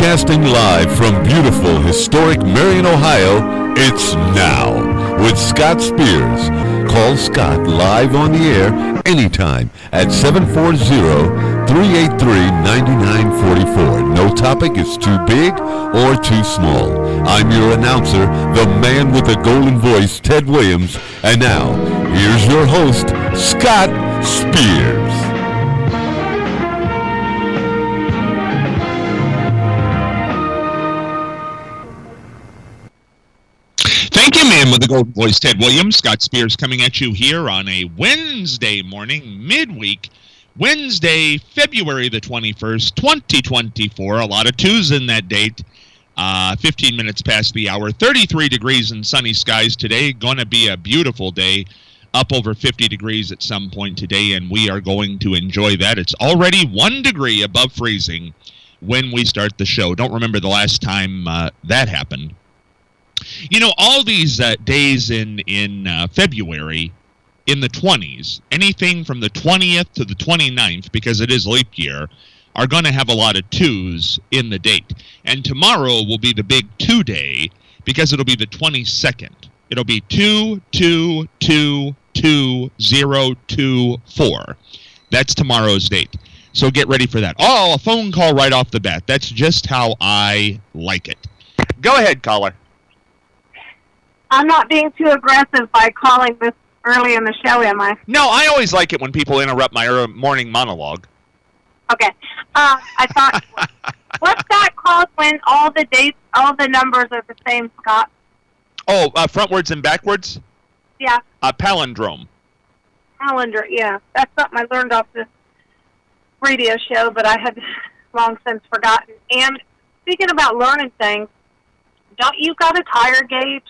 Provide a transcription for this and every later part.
Broadcasting live from beautiful, historic Marion, Ohio, it's Now with Scott Spears. Call Scott live on the air anytime at 740-383-9944. No topic is too big or too small. I'm your announcer, the man with the golden voice, Ted Williams. And now, here's your host, Scott Spears. Thank you, man with the golden voice, Ted Williams. Scott Spears coming at you here on a Wednesday morning, midweek, Wednesday, February the 21st, 2024. A lot of twos in that date. 15 minutes past the hour. 33 degrees and sunny skies today. Going to be a beautiful day. Up over 50 degrees at some point today, and we are going to enjoy that. It's already 1 degree above freezing when we start the show. Don't remember the last time that happened. You know, all these days in February in the 20s, anything from the 20th to the 29th, because it is leap year, are going to have a lot of twos in the date. And tomorrow will be the big 2 day because it'll be the 22nd. It'll be 2-2-2-2-0-2-4. That's tomorrow's date. So get ready for that. Oh, a phone call right off the bat. That's just how I like it. Go ahead, caller. I'm not being too aggressive by calling this early in the show, am I? No, I always like it when people interrupt my morning monologue. Okay. I thought, what's that called when all the dates, all the numbers are the same, Scott? Oh, frontwards and backwards? Yeah. Palindrome. Calendar, yeah. That's something I learned off this radio show, but I had long since forgotten. And speaking about learning things, don't you got a tire gauge?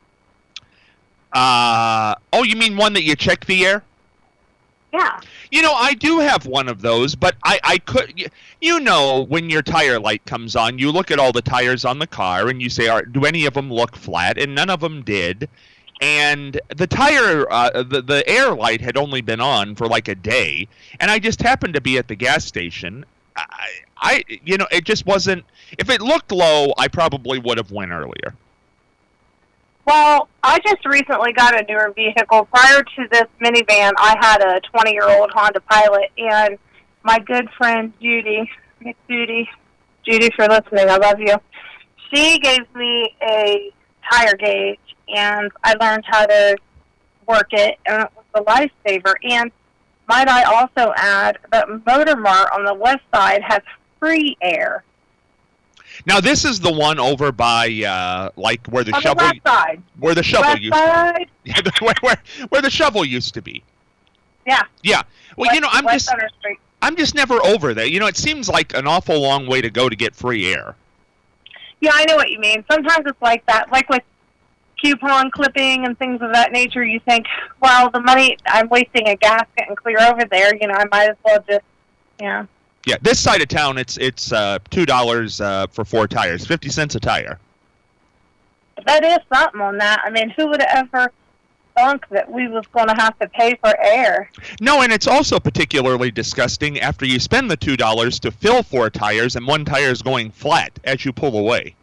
Oh, you mean one that you check the air? Yeah. You know, I do have one of those, but I could, you know, when your tire light comes on, you look at all the tires on the car and you say, do any of them look flat? And none of them did. And the tire, the air light had only been on for like a day. And I just happened to be at the gas station. You know, it just wasn't, if it looked low, I probably would have went earlier. Well, I just recently got a newer vehicle. Prior to this minivan, I had a 20-year-old Honda Pilot, and my good friend Judy, Judy, for listening, I love you. She gave me a tire gauge, and I learned how to work it, and it was a lifesaver. And might I also add that Motor Mart on the west side has free air. Now this is the one over by like where the shovel, west side. Where the shovel west used side? to be. where the shovel used to be. Yeah. Yeah. Well, west, you know, I'm just never over there. You know, it seems like an awful long way to go to get free air. Yeah, I know what you mean. Sometimes it's like that, like with coupon clipping and things of that nature. You think, well, the money I'm wasting a gasket and clear over there. You know, I might as well just, yeah. Yeah, this side of town, it's $2 for 4 tires, 50 cents a tire. That is something on that. I mean, who would have ever thunk that we was going to have to pay for air? No, and it's also particularly disgusting after you spend the $2 to fill 4 tires and one tire is going flat as you pull away.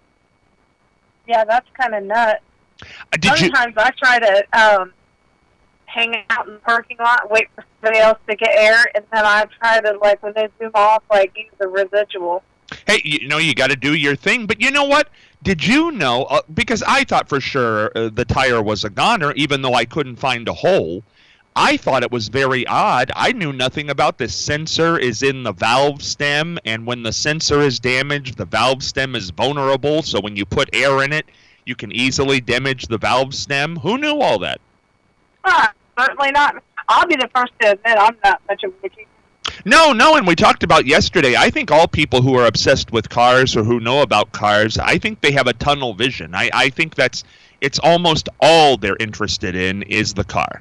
Yeah, that's kind of nuts. Sometimes I try to hang out in the parking lot, wait for somebody else to get air, and then I try to, like, when they zoom off, like, use the residual. Hey, you know, you got to do your thing. But you know what? Did you know, because I thought for sure the tire was a goner, even though I couldn't find a hole. I thought it was very odd. I knew nothing about this. Sensor is in the valve stem, and when the sensor is damaged, the valve stem is vulnerable. So when you put air in it, you can easily damage the valve stem. Who knew all that? Certainly not. I'll be the first to admit I'm not much of a mechanic. No, and we talked about yesterday, I think all people who are obsessed with cars or who know about cars, I think they have a tunnel vision. I think it's almost all they're interested in is the car.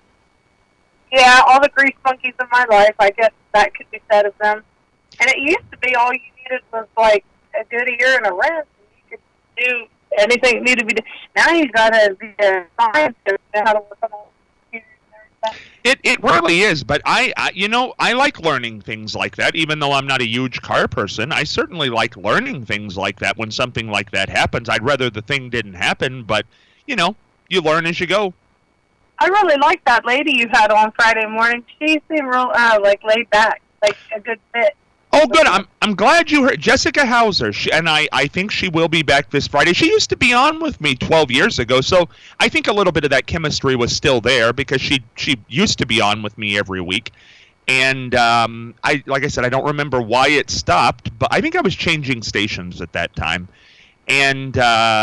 Yeah, all the grease monkeys in my life, I guess that could be said of them. And it used to be all you needed was like a good ear and a wrench, and you could do anything that needed to be done. Now you got to be a scientist to know how to work on all the computers and It really is, but I like learning things like that. Even though I'm not a huge car person, I certainly like learning things like that when something like that happens. I'd rather the thing didn't happen, but you learn as you go. I really like that lady you had on Friday morning. She seemed real laid back, like a good fit. Oh, good. I'm glad you heard Jessica Hauser. I think she will be back this Friday. She used to be on with me 12 years ago, so I think a little bit of that chemistry was still there because she used to be on with me every week. And like I said, I don't remember why it stopped, but I think I was changing stations at that time. And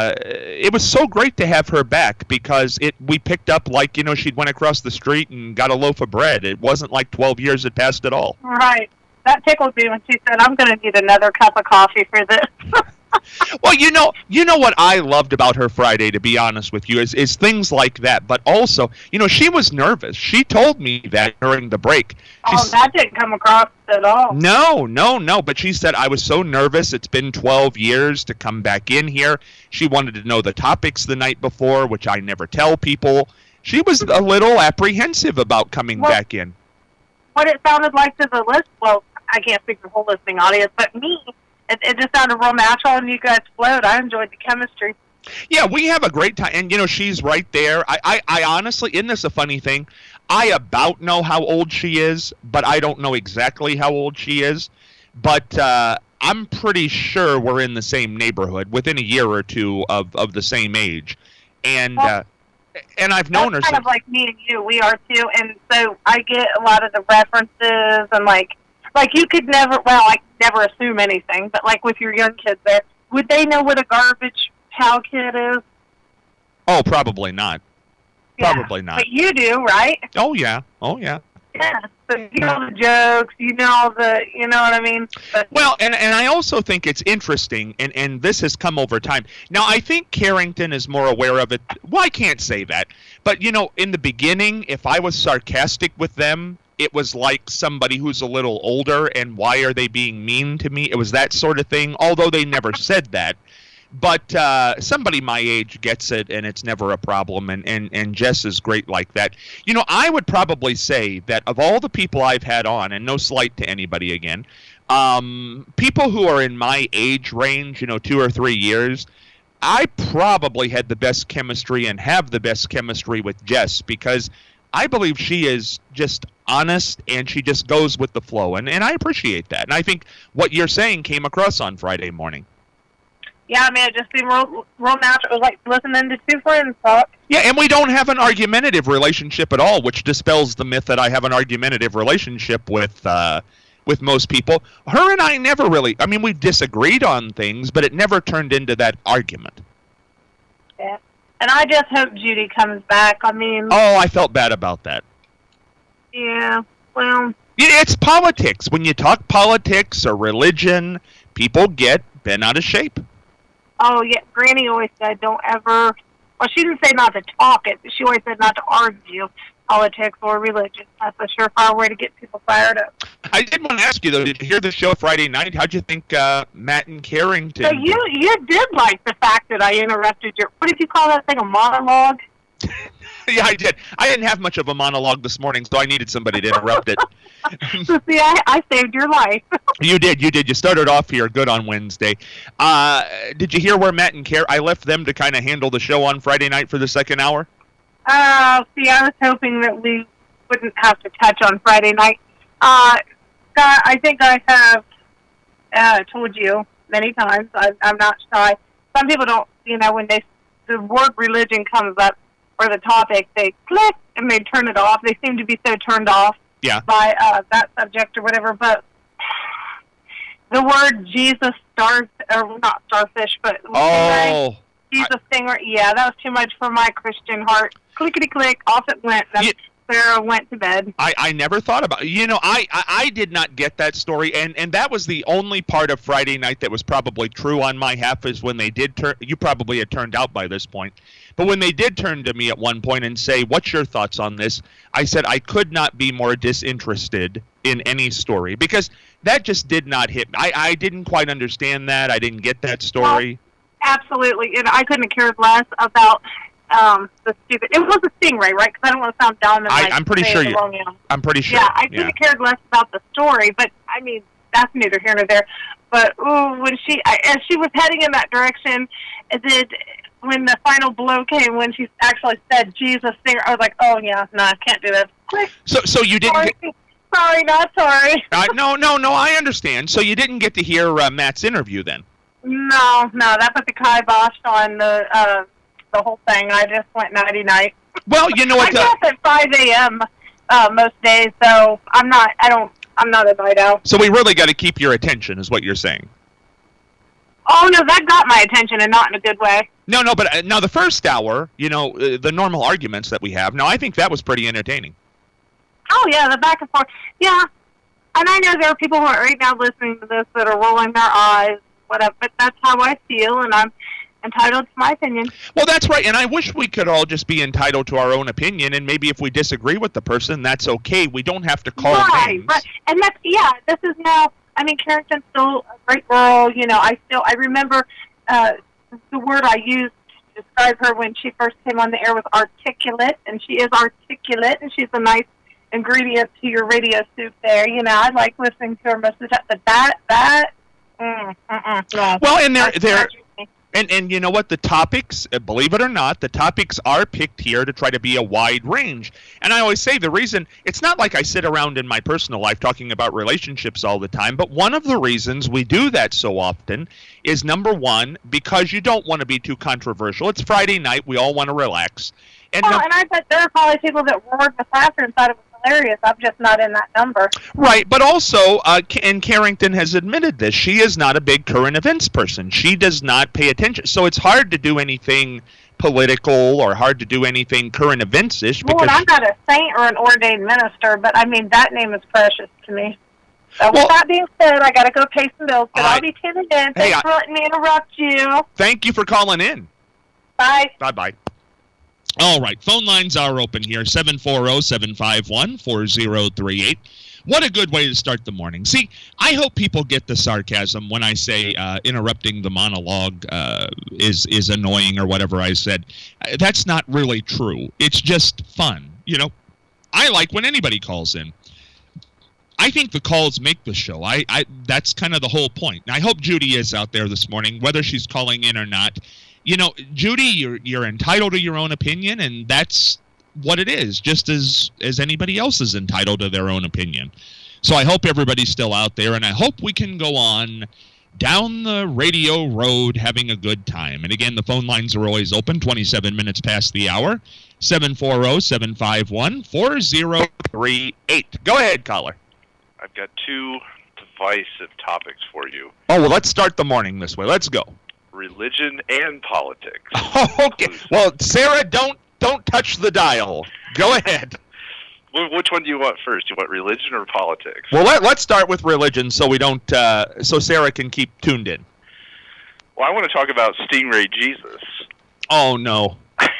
it was so great to have her back because we picked up she'd went across the street and got a loaf of bread. It wasn't like 12 years had passed at all. Right. That tickled me when she said, "I'm going to need another cup of coffee for this." Well, you know what I loved about her Friday, to be honest with you, is things like that. But also, she was nervous. She told me that during the break. That didn't come across at all. No. But she said, I was so nervous. It's been 12 years to come back in here. She wanted to know the topics the night before, which I never tell people. She was a little apprehensive about coming back in. What it sounded like to the list, well, I can't speak for the whole listening audience, but me, it just sounded real natural, and you guys flowed. I enjoyed the chemistry. Yeah, we have a great time, and she's right there. I honestly, isn't this a funny thing? I about know how old she is, but I don't know exactly how old she is. But I'm pretty sure we're in the same neighborhood, within a year or two of the same age, and I've known her. Kind of like me and you, we are too, and so I get a lot of the references and like you could never, never assume anything, but like with your young kids there, would they know what a garbage pail kid is? Oh, probably not. Yeah, probably not. But you do, right? Oh yeah. Yeah, so you know the jokes, you know what I mean? But, well, and I also think it's interesting, and this has come over time. Now, I think Carrington is more aware of it. Well, I can't say that. But, in the beginning, if I was sarcastic with them, it was like somebody who's a little older, and why are they being mean to me? It was that sort of thing, although they never said that. But somebody my age gets it, and it's never a problem, and Jess is great like that. I would probably say that of all the people I've had on, and no slight to anybody again, people who are in my age range, 2 or 3 years, I probably had the best chemistry and have the best chemistry with Jess because I believe she is just honest and she just goes with the flow, and I appreciate that. And I think what you're saying came across on Friday morning. Yeah, I mean, it just seemed real natural. It was like listening to two friends talk. Yeah, and we don't have an argumentative relationship at all, which dispels the myth that I have an argumentative relationship with most people. Her and I never really, we disagreed on things, but it never turned into that argument. Yeah, and I just hope Judy comes back. Oh, I felt bad about that. Yeah, well. It's politics. When you talk politics or religion, people get bent out of shape. Oh, yeah. Granny always said don't ever... Well, she didn't say not to talk it, but she always said not to argue politics or religion. That's a surefire way to get people fired up. I did want to ask you, though, did you hear the show Friday night? How'd you think Matt and Carrington... So you did like the fact that I interrupted your... What did you call that thing, a monologue? Yeah, I did. I didn't have much of a monologue this morning, so I needed somebody to interrupt it. So, see, I saved your life. You did. You started off here good on Wednesday. Did you hear where Matt and I left them to kind of handle the show on Friday night for the second hour? See, I was hoping that we wouldn't have to touch on Friday night. Scott, I think I have told you many times, I'm not shy. Some people don't, when the word religion comes up, or the topic, they click and they turn it off. They seem to be so turned off by that subject or whatever. But the word Jesus not starfish, but Jesus stinger. Yeah, that was too much for my Christian heart. Clickety click, off it went. Sarah went to bed. I never thought about it. I did not get that story, and that was the only part of Friday night that was probably true on my half is when they did turn. You probably had turned out by this point. But when they did turn to me at one point and say, what's your thoughts on this? I said I could not be more disinterested in any story because that just did not hit me. I didn't quite understand that. I didn't get that story. Well, absolutely. And I couldn't have cared less about the stupid. It was a Stingray, right? Because I don't want to sound dumb. And I'm pretty sure you. I'm pretty sure. Yeah, I could have cared less about the story, but I mean that's neither here nor there. But when as she was heading in that direction, when the final blow came, when she actually said Jesus Stinger, I was like, oh yeah, no, I can't do this. So you didn't. Sorry, not sorry. No, I understand. So you didn't get to hear Matt's interview then? No, that put the kibosh on the whole thing. I just went nighty-night. Well, you know what? I guess at 5 a.m. Most days, so I'm not a night owl. So we really got to keep your attention, is what you're saying. Oh, no, that got my attention, and not in a good way. No, but now the first hour, the normal arguments that we have, now I think that was pretty entertaining. Oh, yeah, the back and forth. Yeah, and I know there are people who are right now listening to this that are rolling their eyes, whatever, but that's how I feel, and I'm entitled to my opinion. Well, that's right, and I wish we could all just be entitled to our own opinion, and maybe if we disagree with the person, that's okay. We don't have to call names. Right, and this is now, I mean, Carrington's still a great girl, I remember the word I used to describe her when she first came on the air was articulate, and she is articulate, and she's a nice ingredient to your radio soup there. I like listening to her most of the time, but no. Well, and they're And you know what? The topics, believe it or not, the topics are picked here to try to be a wide range. And I always say the reason, it's not like I sit around in my personal life talking about relationships all the time, but one of the reasons we do that so often is, number one, because you don't want to be too controversial. It's Friday night. We all want to relax. And I bet there are probably people that roared the laughter and thought it was hilarious. I'm just not in that number. Right, but also, and Carrington has admitted this, she is not a big current events person. She does not pay attention. So it's hard to do anything political or hard to do anything current events-ish. Well, I'm not a saint or an ordained minister, but I mean, that name is precious to me. So with that being said, I got to go pay some bills, but I'll be tuning in. Thanks for letting me interrupt you. Thank you for calling in. Bye. Bye-bye. All right, phone lines are open here, 740-751-4038. What a good way to start the morning. See, I hope people get the sarcasm when I say interrupting the monologue is annoying or whatever I said. That's not really true. It's just fun. I like when anybody calls in. I think the calls make the show. That's kind of the whole point. And I hope Judy is out there this morning, whether she's calling in or not. Judy, you're entitled to your own opinion, and that's what it is, just as anybody else is entitled to their own opinion. So I hope everybody's still out there, and I hope we can go on down the radio road having a good time. And again, the phone lines are always open, 27 minutes past the hour, 740-751-4038. Go ahead, caller. I've got two divisive topics for you. Oh, well, let's start the morning this way. Let's go. Religion and politics. Okay. Well, Sarah, don't touch the dial. Go ahead. Which one do you want first? Do you want religion or politics? Well, let's start with religion, so we don't. So Sarah can keep tuned in. Well, I want to talk about Stingray Jesus. Oh no.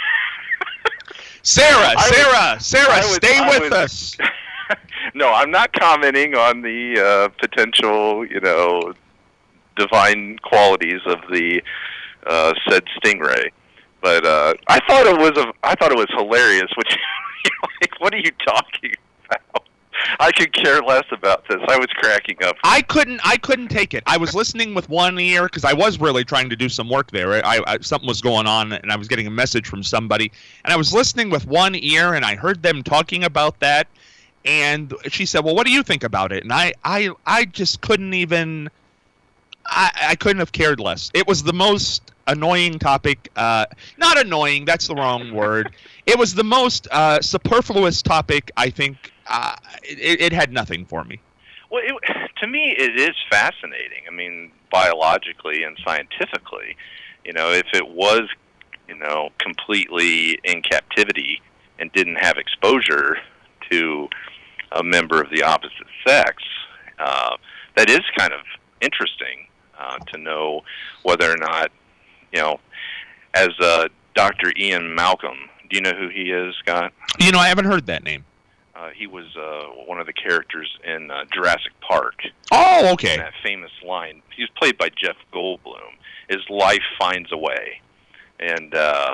Sarah, stay with us. No, I'm not commenting on the potential, divine qualities of the said Stingray, but I thought it was hilarious. Which, what are you talking about? I could care less about this. I was cracking up. I couldn't take it. I was listening with one ear because I was really trying to do some work there. Something was going on, and I was getting a message from somebody, and I was listening with one ear, and I heard them talking about that, and she said, "Well, what do you think about it?" And I just couldn't even. I couldn't have cared less. It was the most annoying topic. Not annoying, that's the wrong word. It was the most superfluous topic, I think. It had nothing for me. Well, to me, it is fascinating. I mean, biologically and scientifically, if it was, completely in captivity and didn't have exposure to a member of the opposite sex, that is kind of interesting. To know whether or not, as Dr. Ian Malcolm, do you know who he is, Scott? I haven't heard that name. He was one of the characters in Jurassic Park. Oh, okay. That famous line. He was played by Jeff Goldblum. His life finds a way. And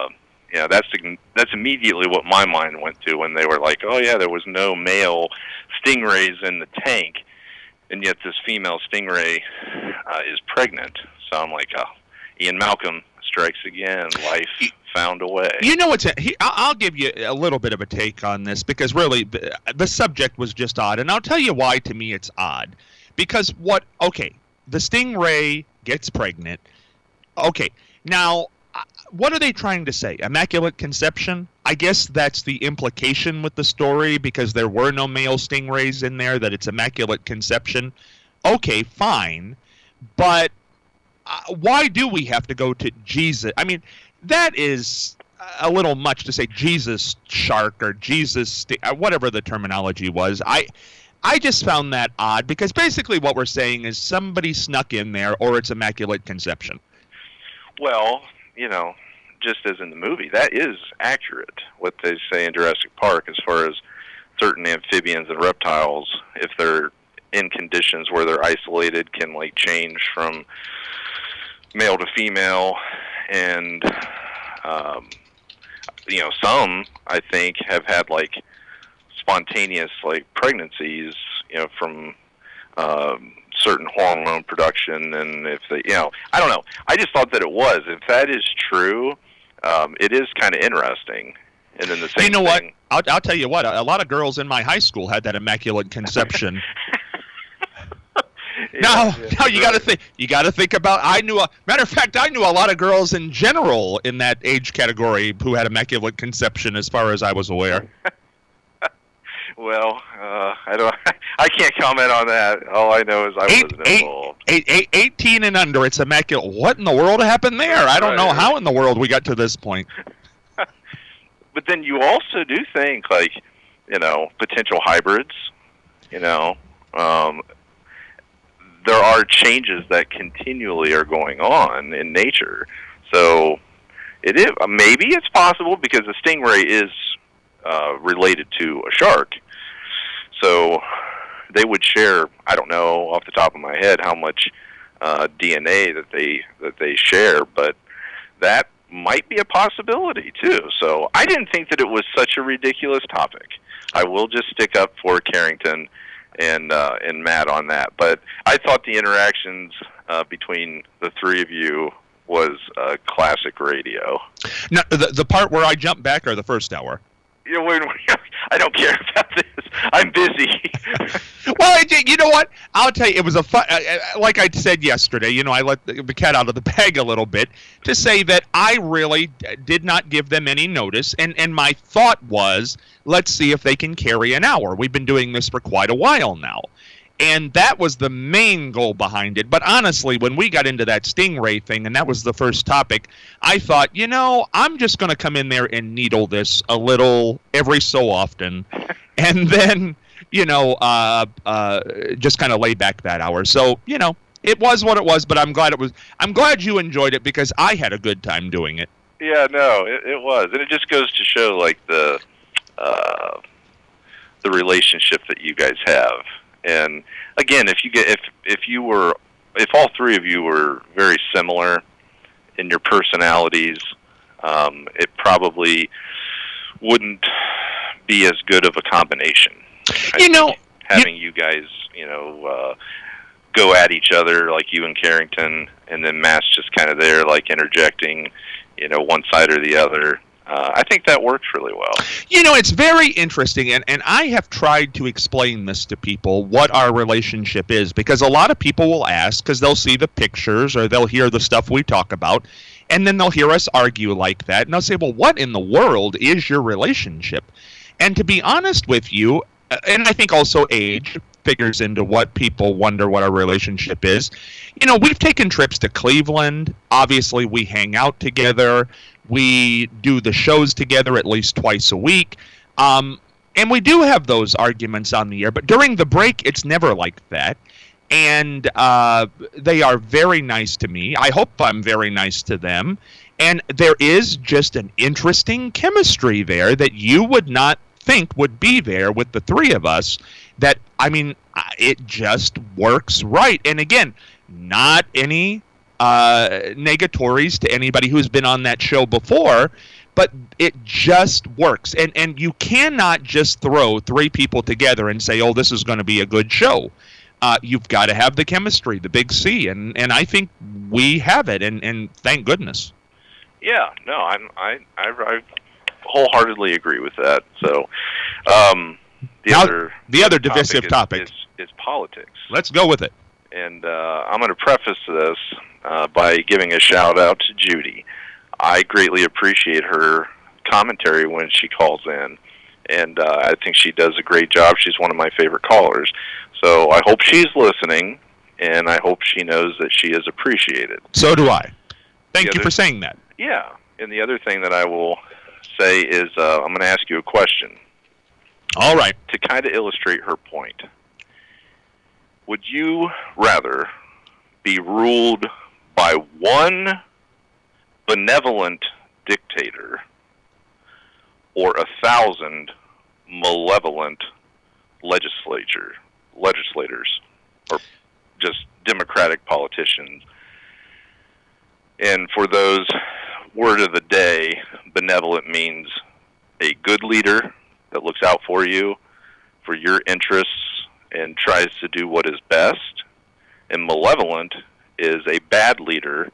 that's immediately what my mind went to when they were like, oh yeah, there was no male stingrays in the tank, and yet this female stingray is pregnant. So I'm like, oh, Ian Malcolm strikes again. Life found a way. You know what's? I'll give you a little bit of a take on this because really the subject was just odd, and I'll tell you why. To me, it's odd because the stingray gets pregnant. Okay, now what are they trying to say? Immaculate conception? I guess that's the implication with the story because there were no male stingrays in there, that it's immaculate conception. Okay, fine. But why do we have to go to Jesus? I mean, that is a little much to say Jesus shark or Jesus, whatever the terminology was. I just found that odd because basically what we're saying is somebody snuck in there or it's immaculate conception. Well, just as in the movie, that is accurate, what they say in Jurassic Park as far as certain amphibians and reptiles, if they're in conditions where they're isolated, can change from male to female, and some I think have had spontaneous pregnancies, from certain hormone production, and if they, I don't know. I just thought that it was. If that is true, it is kind of interesting. And then the same. What? I'll tell you what. A lot of girls in my high school had that immaculate conception. Now you got to think. You got to think about. Matter of fact, I knew a lot of girls in general in that age category who had immaculate conception, as far as I was aware. Well, I can't comment on that. All I know is I wasn't involved. 18 and under, it's immaculate. What in the world happened there? I don't know how in the world we got to this point. But then you also do think, potential hybrids. There are changes that continually are going on in nature. So maybe it's possible because the stingray is related to a shark. So they would share, I don't know off the top of my head how much DNA that they share, but that might be a possibility too. So I didn't think that it was such a ridiculous topic. I will just stick up for Carrington and Matt on that. But I thought the interactions between the three of you was classic radio. Now, the part where I jumped back or the first hour? I don't care about this. I'm busy. Well, you know what? I'll tell you, it was a fun. Like I said yesterday, I let the cat out of the bag a little bit to say that I really did not give them any notice, and my thought was, let's see if they can carry an hour. We've been doing this for quite a while now. And that was the main goal behind it. But honestly, when we got into that stingray thing, and that was the first topic, I thought, I'm just going to come in there and needle this a little every so often. And then, just kind of lay back that hour. So, it was what it was, but I'm glad you enjoyed it because I had a good time doing it. Yeah, no, it was. And it just goes to show, the relationship that you guys have. And again, if all three of you were very similar in your personalities, it probably wouldn't be as good of a combination. Having you guys, go at each other like you and Carrington, and then Matt's just kind of there, interjecting, one side or the other. I think that works really well. It's very interesting, and I have tried to explain this to people, what our relationship is, because a lot of people will ask, because they'll see the pictures, or they'll hear the stuff we talk about, and then they'll hear us argue like that, and they'll say, well, what in the world is your relationship? And to be honest with you, and I think also age figures into what people wonder what our relationship is. We've taken trips to Cleveland. Obviously, we hang out together. We do the shows together at least twice a week. And we do have those arguments on the air. But during the break, it's never like that. And they are very nice to me. I hope I'm very nice to them. And there is just an interesting chemistry there that you would not think would be there with the three of us. That, it just works right. And again, not any negatories to anybody who's been on that show before, but it just works. And you cannot just throw three people together and say, oh, this is going to be a good show. You've got to have the chemistry, the big C, and I think we have it, and thank goodness. Yeah, no, I wholeheartedly agree with that. So, the other divisive topic is politics. Let's go with it. And I'm going to preface this by giving a shout out to Judy. I greatly appreciate her commentary when she calls in, and I think she does a great job. She's one of my favorite callers. So I hope she's listening, and I hope she knows that she is appreciated. So do I. Thank you for saying that. Yeah, and the other thing that I will say is I'm going to ask you a question. All right. To kind of illustrate her point. Would you rather be ruled by one benevolent dictator or 1,000 malevolent legislators, or just Democratic politicians? And for those, word of the day, benevolent means a good leader that looks out for you, for your interests, and tries to do what is best. And malevolent is a bad leader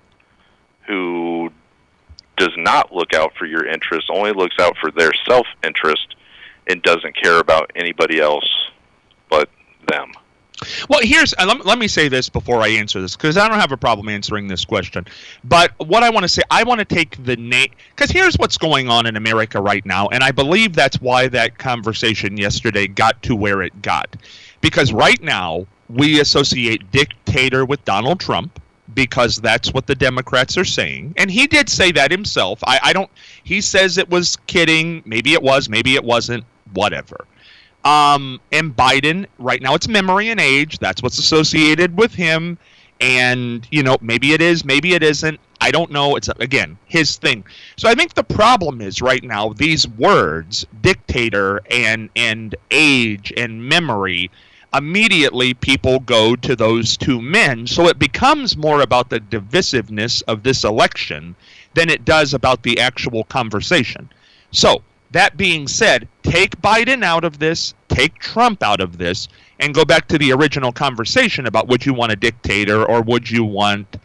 who does not look out for your interests, only looks out for their self-interest, and doesn't care about anybody else but them. Well, let me say this before I answer this, because I don't have a problem answering this question. But what I want to say, I want to take the name, because here's what's going on in America right now, and I believe that's why that conversation yesterday got to where it got. Because right now, we associate dictator with Donald Trump, because that's what the Democrats are saying. And he did say that himself. He says it was kidding. Maybe it was, maybe it wasn't, whatever. And Biden, right now it's memory and age. That's what's associated with him. And, maybe it is, maybe it isn't. I don't know. It's, again, his thing. So I think the problem is right now, these words, dictator and age and memory, immediately people go to those two men. So it becomes more about the divisiveness of this election than it does about the actual conversation. So, that being said, take Biden out of this, take Trump out of this, and go back to the original conversation about would you want a dictator or would you want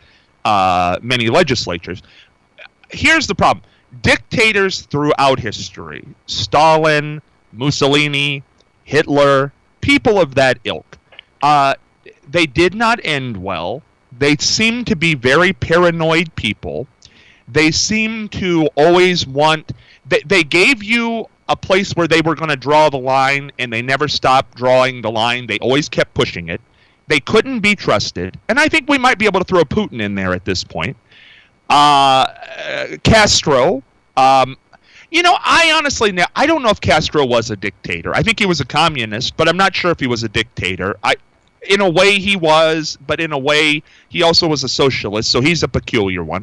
many legislatures. Here's the problem. Dictators throughout history, Stalin, Mussolini, Hitler, people of that ilk, they did not end well. They seem to be very paranoid people. They seem to always want... They gave you a place where they were going to draw the line, and they never stopped drawing the line. They always kept pushing it. They couldn't be trusted. And I think we might be able to throw Putin in there at this point. Castro. I honestly, I don't know if Castro was a dictator. I think he was a communist, but I'm not sure if he was a dictator. In a way he was, but in a way he also was a socialist, so he's a peculiar one.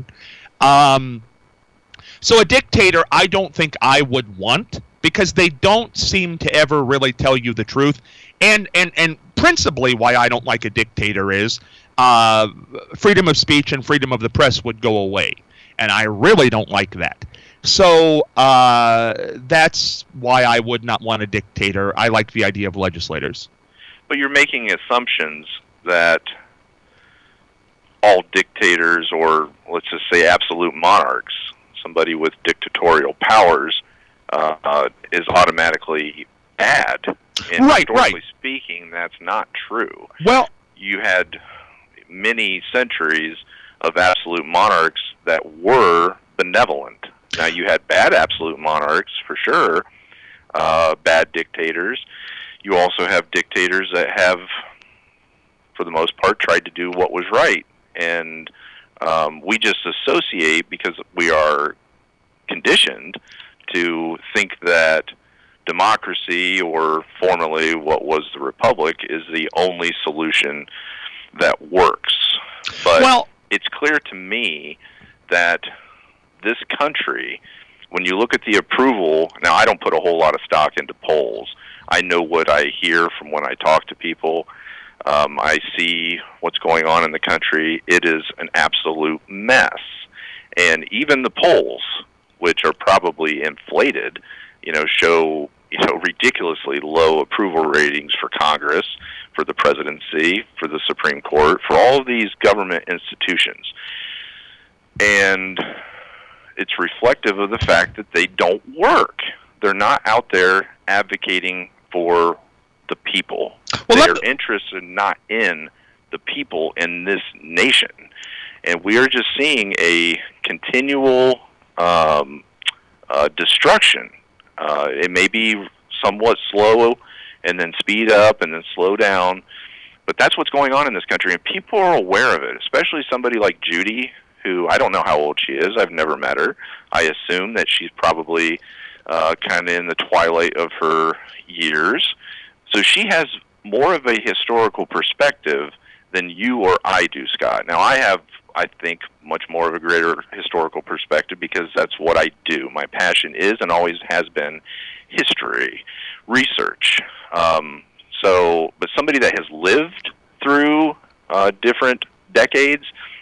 So a dictator, I don't think I would want, because they don't seem to ever really tell you the truth. And principally why I don't like a dictator is freedom of speech and freedom of the press would go away. And I really don't like that. So that's why I would not want a dictator. I like the idea of legislators. But you're making assumptions that all dictators, or let's just say absolute monarchs, somebody with dictatorial powers, is automatically bad. And historically speaking, that's not true. Well, you had many centuries of absolute monarchs that were benevolent. Now, you had bad absolute monarchs, for sure, bad dictators. You also have dictators that have, for the most part, tried to do what was right. And we just associate, because we are conditioned to think that democracy, or formerly what was the republic, is the only solution that works. But it's clear to me that this country, when you look at the approval, now I don't put a whole lot of stock into polls. I know what I hear from when I talk to people. I see what's going on in the country. It is an absolute mess. And even the polls which are probably inflated, show ridiculously low approval ratings for Congress, for the presidency, for the Supreme Court, for all of these government institutions. And it's reflective of the fact that they don't work. They're not out there advocating for the people. Their interests are not in the people in this nation. And we are just seeing a continual destruction. It may be somewhat slow and then speed up and then slow down, but that's what's going on in this country, and people are aware of it, especially somebody like Judy, who I don't know how old she is. I've never met her. I assume that she's probably kind of in the twilight of her years. So she has more of a historical perspective than you or I do, Scott. Now, I have, I think, much more of a greater historical perspective because that's what I do. My passion is and always has been history, research. But somebody that has lived through different decades,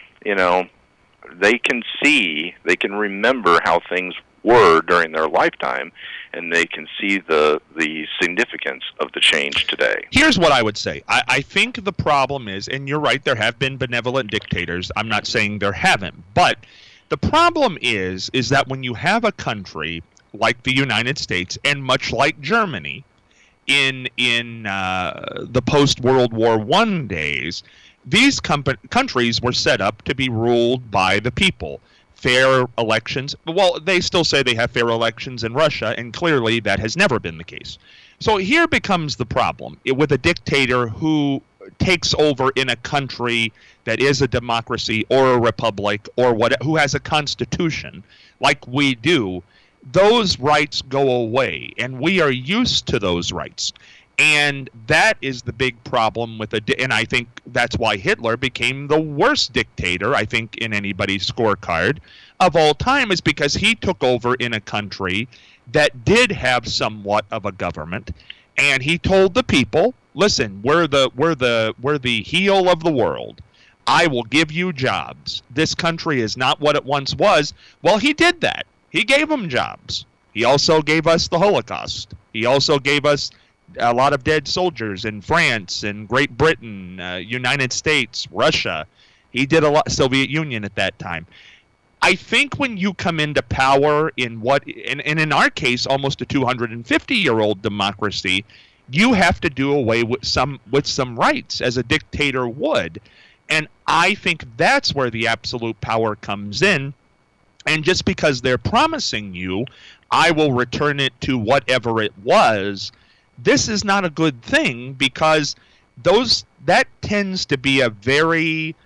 they can remember how things were during their lifetime, and they can see the significance of the change today. Here's what I would say. I think the problem is, and you're right, there have been benevolent dictators. I'm not saying there haven't, but the problem is that when you have a country like the United States, and much like Germany, in the post-World War I days, these countries were set up to be ruled by the people. Fair elections. Well, they still say they have fair elections in Russia, and clearly that has never been the case. So here becomes the problem with a dictator who takes over in a country that is a democracy or a republic or who has a constitution like we do. Those rights go away, and we are used to those rights. And that is the big problem with and I think that's why Hitler became the worst dictator, I think, in anybody's scorecard of all time, is because he took over in a country that did have somewhat of a government, and he told the people, listen, we're the heel of the world. I will give you jobs. This country is not what it once was. Well, he did that. He gave them jobs. He also gave us the Holocaust. He also gave us a lot of dead soldiers in France and Great Britain, United States, Russia. He did a lot, Soviet Union at that time. I think when you come into power in and in our case, almost a 250-year-old democracy, you have to do away with some rights as a dictator would. And I think that's where the absolute power comes in. And just because they're promising you, I will return it to whatever it was, this is not a good thing, because that tends to be a very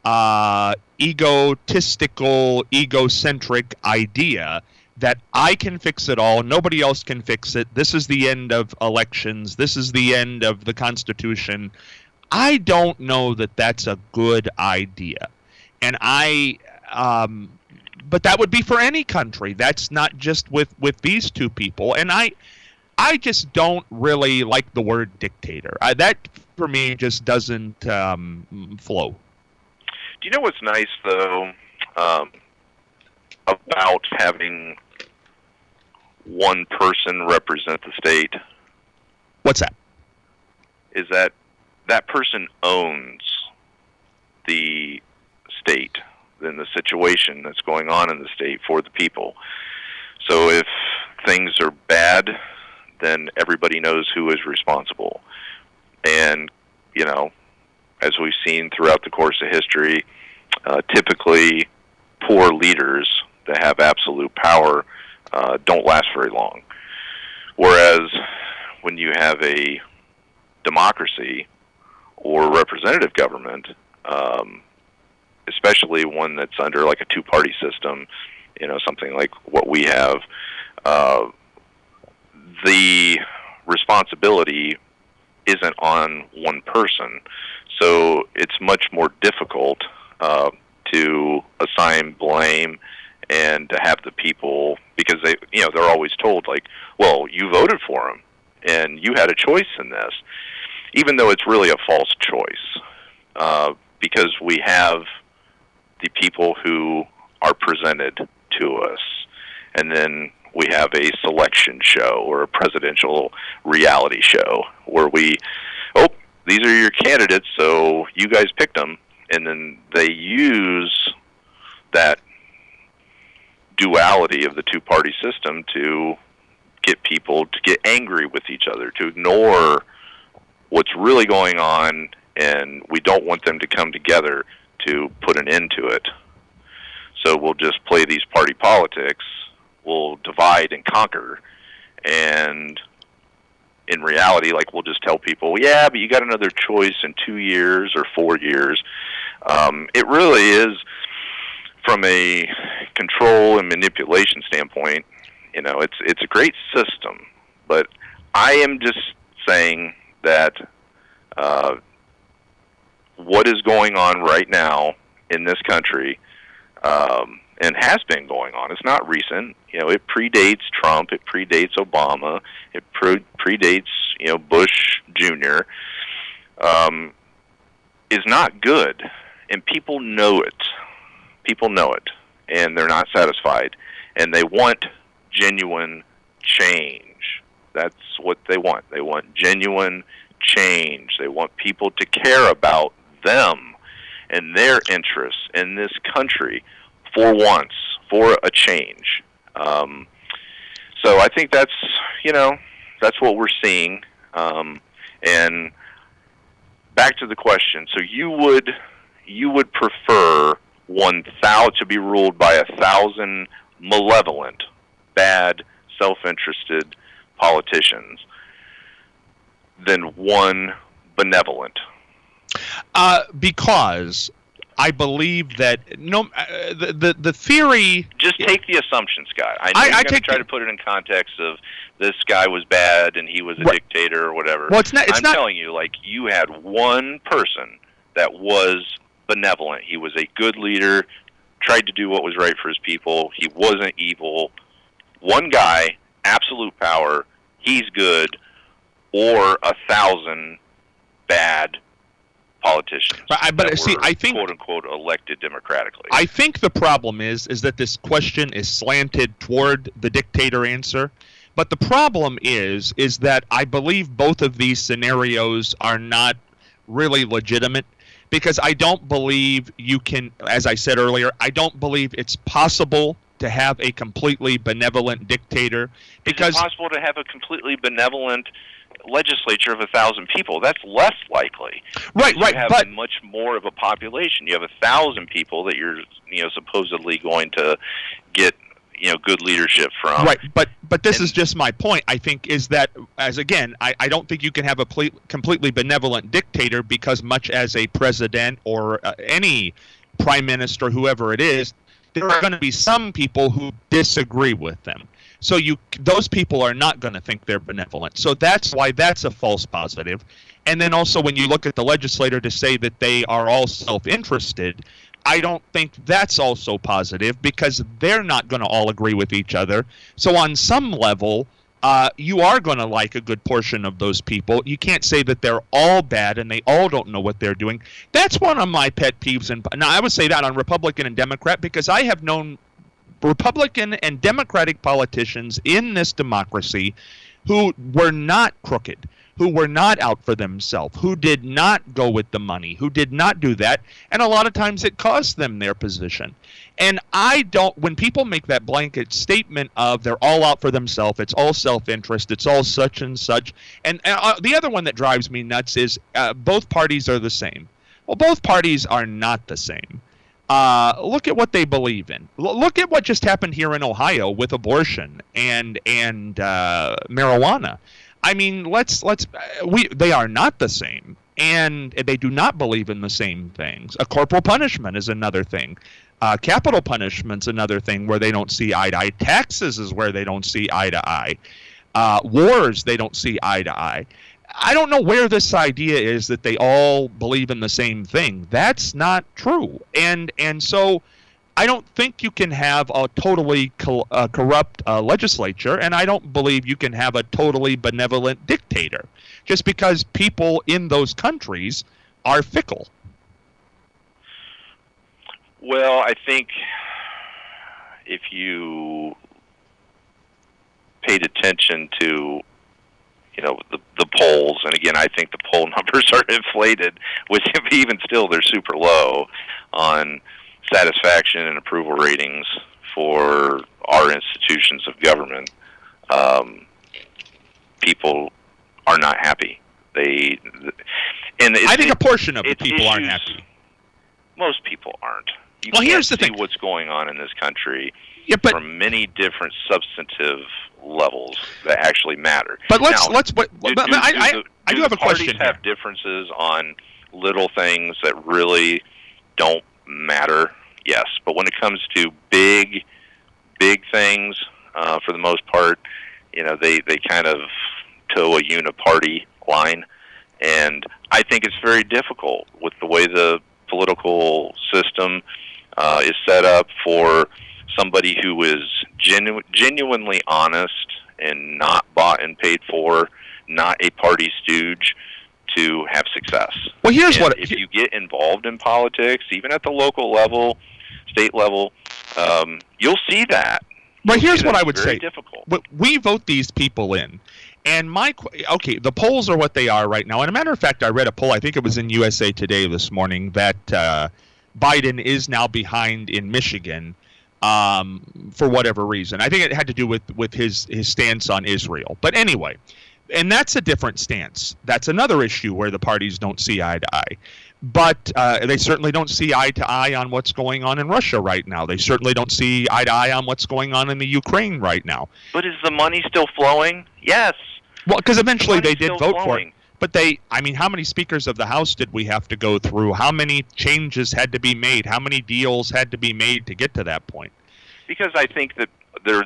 egotistical, egocentric idea that I can fix it all, nobody else can fix it, this is the end of elections, this is the end of the Constitution. I don't know that that's a good idea. And but that would be for any country. That's not just with these two people. And I just don't really like the word dictator. That, for me, just doesn't flow. Do you know what's nice, though, about having one person represent the state? What's that? Is that person owns the state and the situation that's going on in the state for the people. So if things are bad, then everybody knows who is responsible. And, as we've seen throughout the course of history, typically poor leaders that have absolute power don't last very long. Whereas when you have a democracy or representative government, especially one that's under like a two-party system, something like what we have, the responsibility isn't on one person. So it's much more difficult to assign blame and to have the people, because they're always told, like, well, you voted for him and you had a choice in this, even though it's really a false choice, because we have the people who are presented to us, and then we have a selection show or a presidential reality show where these are your candidates, so you guys picked them, and then they use that duality of the two-party system to get people to get angry with each other, to ignore what's really going on, and we don't want them to come together to put an end to it. So we'll just play these party politics, we'll divide and conquer, and in reality, like, we'll just tell people, yeah, but you got another choice in 2 years or 4 years. It really is, from a control and manipulation standpoint, it's a great system, but I am just saying that what is going on right now in this country, and has been going on, it's not recent. It predates Trump, it predates Obama, it predates Bush Jr. Is not good, and people know it. People know it, and they're not satisfied, and they want genuine change. That's what they want. They want genuine change. They want people to care about them and their interests in this country for once, for a change. So I think that's what we're seeing. And back to the question. So you would prefer 1,000 to be ruled by 1,000 malevolent, bad, self-interested politicians than one benevolent? Because I believe that the theory. Just take the assumption, Scott. I know you're going to try to put it in context of this guy was bad and he was a dictator or whatever. Well, I'm telling you, like, you had one person that was benevolent. He was a good leader, tried to do what was right for his people. He wasn't evil. One guy, absolute power, he's good, or 1,000 bad politicians. But see, I think, quote unquote, elected democratically. I think the problem is that this question is slanted toward the dictator answer. But the problem is that I believe both of these scenarios are not really legitimate, because I don't believe you can, as I said earlier, I don't believe it's possible to have a completely benevolent dictator. Because is it possible to have a completely benevolent legislature of 1,000 people? That's less likely. Right. You have much more of a population. You have 1,000 people that you're, supposedly going to get, good leadership from. Right, but this is just my point, I think, is that, I don't think you can have a completely benevolent dictator, because much as a president or any prime minister, whoever it is, there are going to be some people who disagree with them. So those people are not going to think they're benevolent. So that's why that's a false positive. And then also, when you look at the legislator to say that they are all self-interested, I don't think that's also positive, because they're not going to all agree with each other. So on some level, you are going to like a good portion of those people. You can't say that they're all bad and they all don't know what they're doing. That's one of my pet peeves. And now I would say that on Republican and Democrat, because I have known Republican and Democratic politicians in this democracy who were not crooked, who were not out for themselves, who did not go with the money, who did not do that, and a lot of times it cost them their position. And when people make that blanket statement of they're all out for themselves, it's all self-interest, it's all such and such, and the other one that drives me nuts is both parties are the same. Well, both parties are not the same. Look at what they believe in. Look at what just happened here in Ohio with abortion and marijuana. I mean, they are not the same, and they do not believe in the same things. A corporal punishment is another thing. Capital punishment's another thing where they don't see eye to eye. Taxes is where they don't see eye to eye. Wars, they don't see eye to eye. I don't know where this idea is that they all believe in the same thing. That's not true. And so I don't think you can have a totally corrupt legislature, and I don't believe you can have a totally benevolent dictator, just because people in those countries are fickle. Well, I think if you paid attention to, the polls, and again, I think the poll numbers are inflated, which even still they're super low on satisfaction and approval ratings for our institutions of government. People are not happy. I think a portion of the people aren't happy. Most people aren't. Here's the thing. What's going on in this country from many different substantive levels that actually matter. But I do have a question. Parties have differences on little things that really don't matter. Yes, but when it comes to big things, for the most part, they kind of toe a uniparty line, and I think it's very difficult with the way the political system is set up for somebody who is genuinely honest and not bought and paid for, not a party stooge, to have success. Well, if you get involved in politics, even at the local level, state level, you'll see that. But here's what I would say. Difficult. We vote these people in. And the polls are what they are right now. And a matter of fact, I read a poll, I think it was in USA Today this morning, that Biden is now behind in Michigan for whatever reason. I think it had to do with his stance on Israel. But anyway, and that's a different stance. That's another issue where the parties don't see eye to eye. But they certainly don't see eye to eye on what's going on in Russia right now. They certainly don't see eye to eye on what's going on in the Ukraine right now. But is the money still flowing? Yes. Well, because eventually they did vote for it. But how many speakers of the House did we have to go through? How many changes had to be made? How many deals had to be made to get to that point? Because I think that the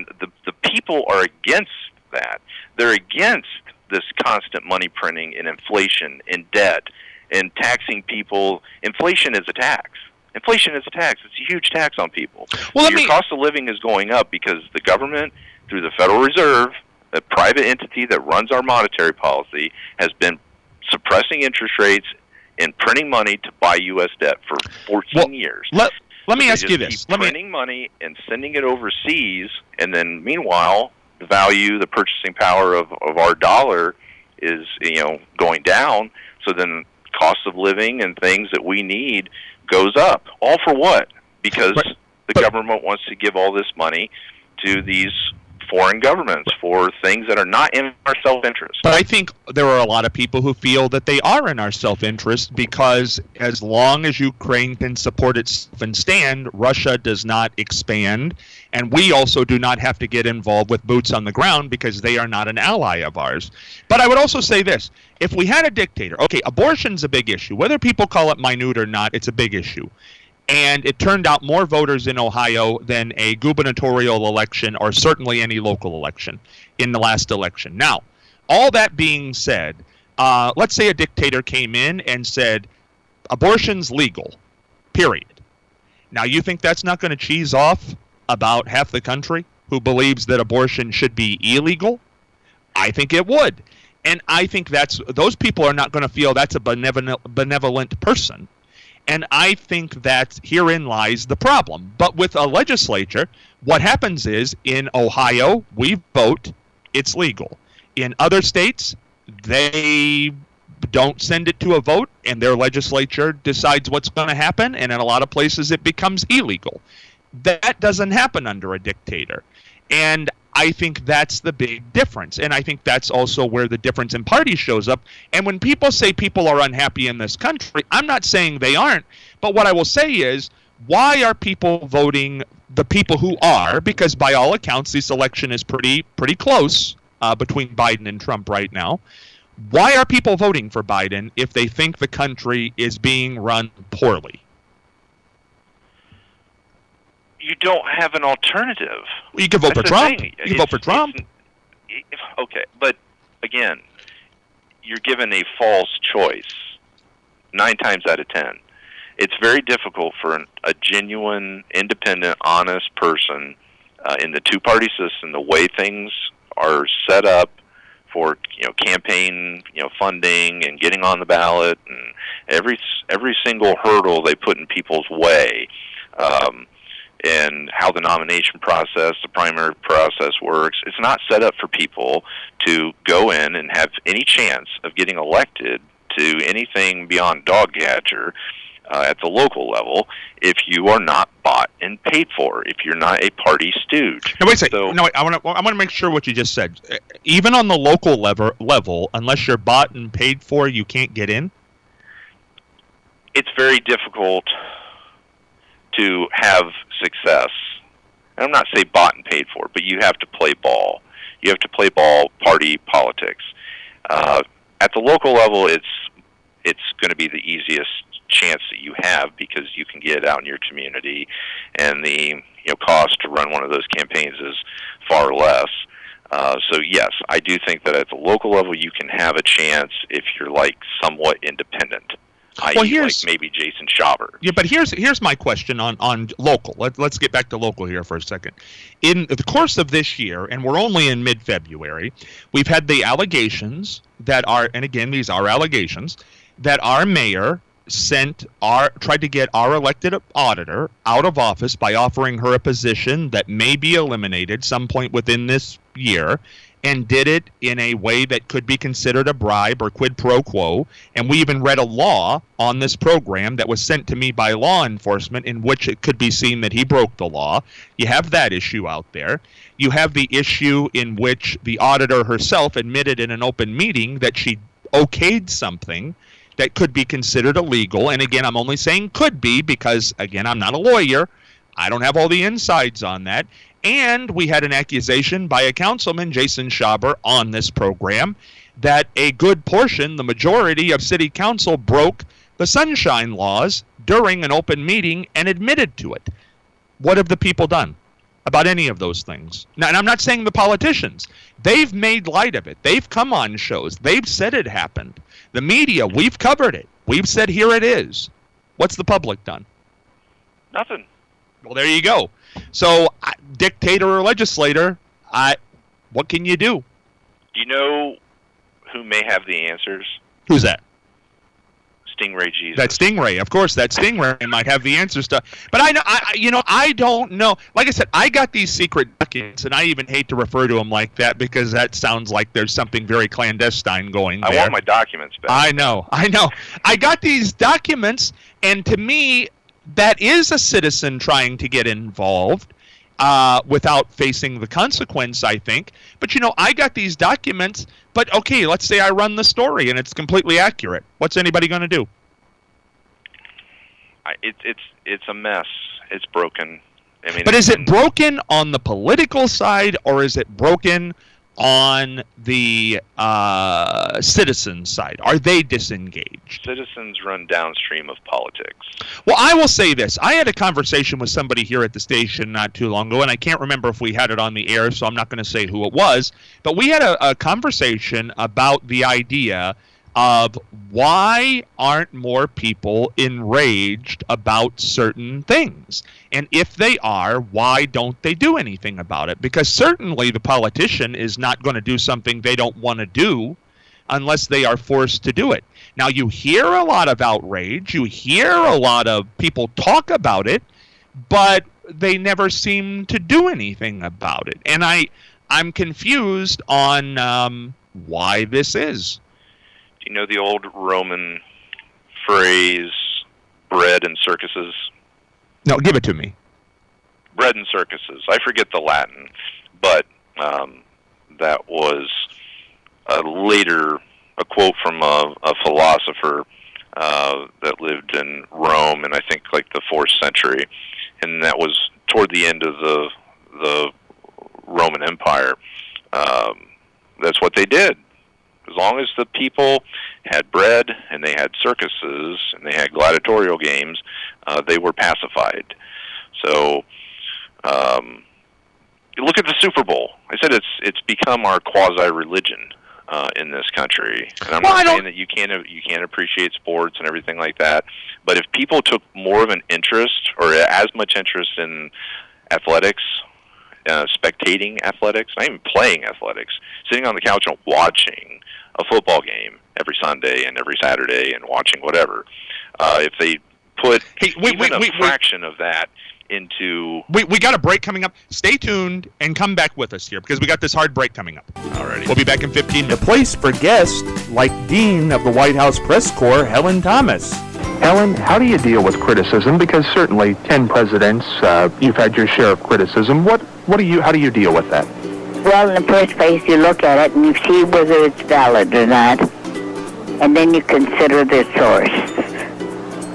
people are against that. They're against this constant money printing and inflation and debt and taxing people. Inflation is a tax. Inflation is a tax. It's a huge tax on people. Well, your cost of living is going up because the government, through the Federal Reserve, the private entity that runs our monetary policy, has been suppressing interest rates and printing money to buy U.S. debt for 14 years. Let me ask you this. Printing money and sending it overseas, and then meanwhile, the purchasing power of our dollar is going down. So then cost of living and things that we need goes up. All for what? Because the government wants to give all this money to these foreign governments for things that are not in our self-interest. But I think there are a lot of people who feel that they are in our self-interest because as long as Ukraine can support itself and stand, Russia does not expand, and we also do not have to get involved with boots on the ground because they are not an ally of ours. But I would also say this. If we had a dictator, abortion's a big issue. Whether people call it minute or not, it's a big issue. And it turned out more voters in Ohio than a gubernatorial election or certainly any local election in the last election. Now, all that being said, let's say a dictator came in and said, abortion's legal, period. Now, you think that's not going to cheese off about half the country who believes that abortion should be illegal? I think it would. And I think those people are not going to feel that's a benevolent person. And I think that herein lies the problem. But with a legislature, what happens is in Ohio, we vote, it's legal. In other states, they don't send it to a vote, and their legislature decides what's going to happen. And in a lot of places, it becomes illegal. That doesn't happen under a dictator. And I think that's the big difference. And I think that's also where the difference in parties shows up. And when people say people are unhappy in this country, I'm not saying they aren't. But what I will say is, why are people voting the people who are? Because by all accounts, this election is pretty close between Biden and Trump right now. Why are people voting for Biden if they think the country is being run poorly? You don't have an alternative. Well, you can vote for Trump. You can vote for Trump. Okay, but again, you're given a false choice 9 times out of 10. It's very difficult for a genuine, independent, honest person in the two-party system, the way things are set up for campaign funding and getting on the ballot, and every single hurdle they put in people's way. and how the nomination process, the primary process works. It's not set up for people to go in and have any chance of getting elected to anything beyond dog catcher at the local level if you are not bought and paid for, if you're not a party stooge. Now, wait a second. No, wait, I want to make sure what you just said. Even on the local level, unless you're bought and paid for, you can't get in? It's very difficult to have success. And I'm not saying bought and paid for, but you have to play ball. You have to play ball, party politics. At the local level, it's going to be the easiest chance that you have because you can get out in your community, and the cost to run one of those campaigns is far less. So yes, I do think that at the local level you can have a chance if you're somewhat independent. Well, like maybe Jason Schaber. Yeah, but here's my question on local. Let's get back to local here for a second. In the course of this year, and we're only in mid-February, we've had the allegations that are, and again these are allegations, that our mayor tried to get our elected auditor out of office by offering her a position that may be eliminated some point within this year, and did it in a way that could be considered a bribe or quid pro quo. And we even read a law on this program that was sent to me by law enforcement in which it could be seen that he broke the law. You have that issue out there. You have the issue in which the auditor herself admitted in an open meeting that she okayed something that could be considered illegal. And again, I'm only saying could be because, again, I'm not a lawyer. I don't have all the insides on that. And we had an accusation by a councilman, Jason Schaber, on this program that a good portion, the majority of city council, broke the sunshine laws during an open meeting and admitted to it. What have the people done about any of those things? Now, and I'm not saying the politicians. They've made light of it. They've come on shows. They've said it happened. The media, we've covered it. We've said here it is. What's the public done? Nothing. Well, there you go. So, dictator or legislator, what can you do? Do you know who may have the answers? Who's that? Stingray Jesus. That Stingray, of course. That Stingray might have the answers to. But I don't know. Like I said, I got these secret documents, and I even hate to refer to them like that because that sounds like there's something very clandestine going there. I want my documents back. I know. I got these documents, and to me, that is a citizen trying to get involved without facing the consequence, I think. But, I got these documents, but, okay, let's say I run the story and it's completely accurate. What's anybody going to do? It's a mess. It's broken. I mean, but is it broken on the political side, or is it broken on the citizen side? Are they disengaged? Citizens run downstream of politics. Well, I will say this. I had a conversation with somebody here at the station not too long ago, and I can't remember if we had it on the air, so I'm not going to say who it was. But we had a conversation about the idea of why aren't more people enraged about certain things? And if they are, why don't they do anything about it? Because certainly the politician is not going to do something they don't want to do unless they are forced to do it. Now, you hear a lot of outrage, you hear a lot of people talk about it, but they never seem to do anything about it. And I'm confused on why this is. Do you know the old Roman phrase, bread and circuses? No, give it to me. Bread and circuses. I forget the Latin, but that was a quote from a philosopher that lived in Rome in, I think, the 4th century. And that was toward the end of the Roman Empire. That's what they did. As long as the people had bread and they had circuses and they had gladiatorial games, they were pacified. So you look at the Super Bowl. I said it's become our quasi-religion in this country. And I'm not saying that you can't appreciate sports and everything like that. But if people took more of an interest or as much interest in athletics, spectating athletics, not even playing athletics, sitting on the couch and watching a football game every Sunday and every Saturday and watching whatever, if they put even a fraction of that into... We got a break coming up. Stay tuned and come back with us here because we got this hard break coming up. Alrighty. We'll be back in 15 minutes. The place for guests like Dean of the White House Press Corps, Helen Thomas. Helen, how do you deal with criticism? Because certainly 10 presidents, you've had your share of criticism. How do you deal with that? Well, in the first place, you look at it and you see whether it's valid or not, and then you consider the source.